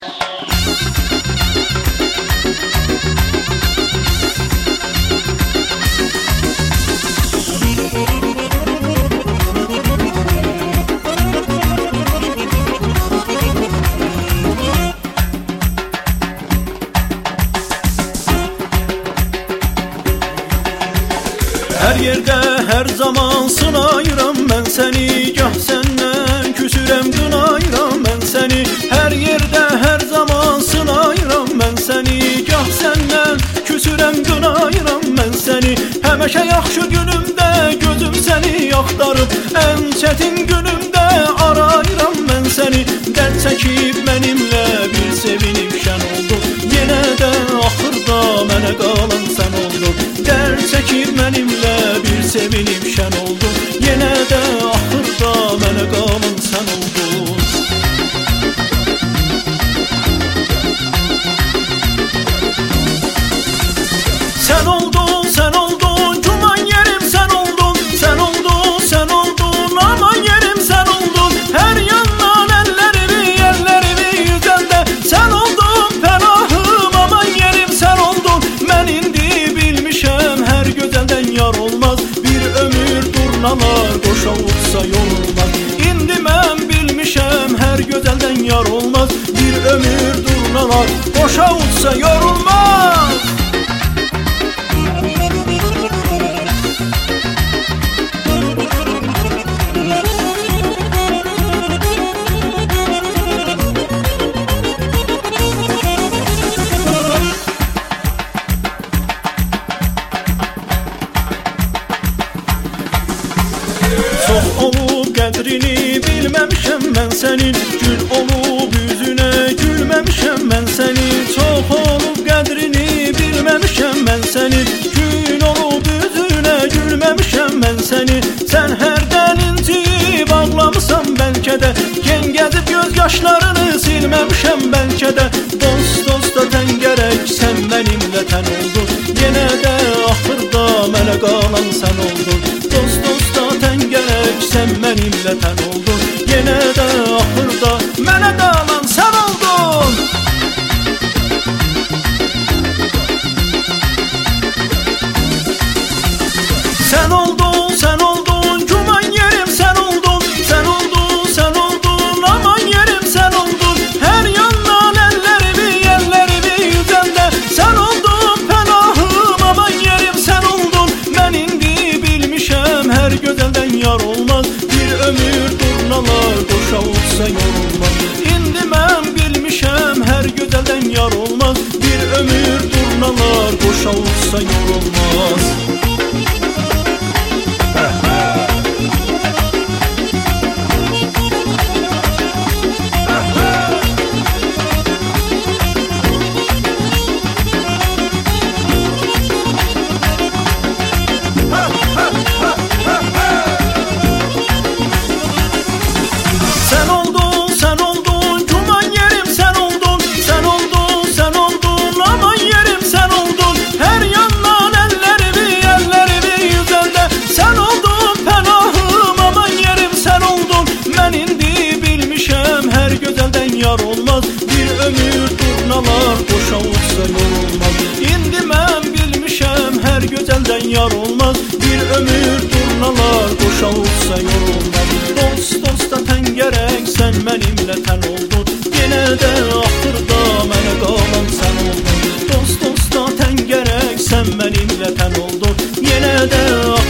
Her yerde her zaman sınayıram ben seni, gah senden küsürem qınayıram ben seni. Her yerde her zaman sınayıram ben seni, gah senden küsürem qınayıram ben seni. Həmişə yaxşı günümdə gözüm səni axtarıb, ən çətin günümdə arayıram mən səni. Dərd çəkib mənimlə bir sevinib şən oldu, yenə də axırda mənə qalan sən oldun. Dərd çəkib mənimlə bir sevinib şən oldu, yenə də axırda mənə qalan sən oldun. Sən oldun, sən oldun, cuman yerim sən oldun. Sən oldun, sən oldun, aman yerim sən oldun. Hər yandan əllərimi yüzəndə sən oldun pənahım, aman yerim sən oldun. Mən indi bilmişəm hər gözəldən yar olmaz, bir ömür durnalar qoşa uçsa yorulmaz. İndi mən bilmişəm hər gözəldən yar olmaz, bir ömür durnalar qoşa uçsa yorulmaz. Çox olub qədrini bilməmişəm mən sənin, gül olub üzünə gülməmişəm mən sənin. Çox olub qədrini bilməmişəm mən sənin, gül olub üzünə gülməmişəm mən sənin. Sən hərdən inciyib ağlamısan bəlkə də, gen gəzib göz yaşlarını silməmişəm bəlkə də. Dost dosta tən gərək sən mənimlə tən oldun, yenə də axırda mənə qalan sən oldun. Dost dosta tən gərək sən mənimlə tən oldun, yenə də axırda mənə qalan sən oldun. Sən oldun, sən oldun, cuman yerim sən oldun. Sən oldun, sən oldun, aman yerim sən oldun. Hər yandan əllərimi yüzəndə sən oldun pənahım, aman yerim sən oldun. Mən indi bilmişəm hər gözəldən yar olmaz, bir ömür durnalar qoşa uçsa yorulmaz. İndi mən bilmişəm hər gözəldən yar olmaz, bir ömür durnalar qoşa uçsa yorulmaz. Sən oldun, sən oldun, cuman yerim sən oldun. Sən oldun, sən oldun, aman yerim sən oldun. Hər yandan əllərimi yüzəndə sən oldun pənahım, aman yerim sən oldun. Mən indi bilmişəm hər gözəldən yar olmaz, bir ömür durnalar qoşa uçsa yorulmaz. İndi mən bilmişəm hər gözəldən yar olmaz, bir ömür durnalar qoşa uçsa yorulmaz. Dost dosta tən gərək sən mənimlə tən oldun, yenə də axırda mənə qalan sən oldun. Dost dosta tən gərək sən mənimlə tən oldun, yenə də